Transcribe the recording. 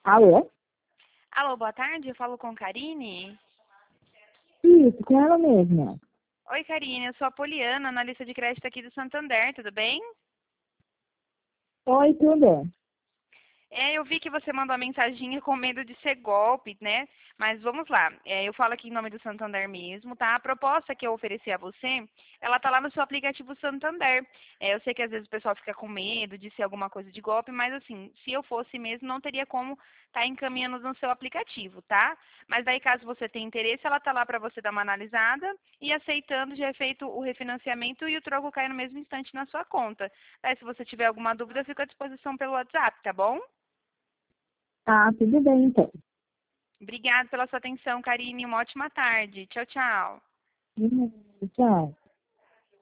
Alô? Alô, boa tarde, eu falo com Karine. Isso, com ela mesma. Oi, Karine, eu sou a Poliana, analista de crédito aqui do Santander, tudo bem? Oi, tudo? Eu vi que você mandou uma mensaginha com medo de ser golpe, né? Mas vamos lá, eu falo aqui em nome do Santander mesmo, tá? A proposta que eu ofereci a você, ela tá lá no seu aplicativo Santander. Eu sei que às vezes o pessoal fica com medo de ser alguma coisa de golpe, mas assim, se eu fosse mesmo, não teria como estar encaminhando no seu aplicativo, tá? Mas daí, caso você tenha interesse, ela tá lá para você dar uma analisada e aceitando, já é feito o refinanciamento e o troco cai no mesmo instante na sua conta. Daí, se você tiver alguma dúvida, fica à disposição pelo WhatsApp, tá bom? Tá, tudo bem então. Obrigada pela sua atenção, Karine. Uma ótima tarde. Tchau, tchau. Tchau.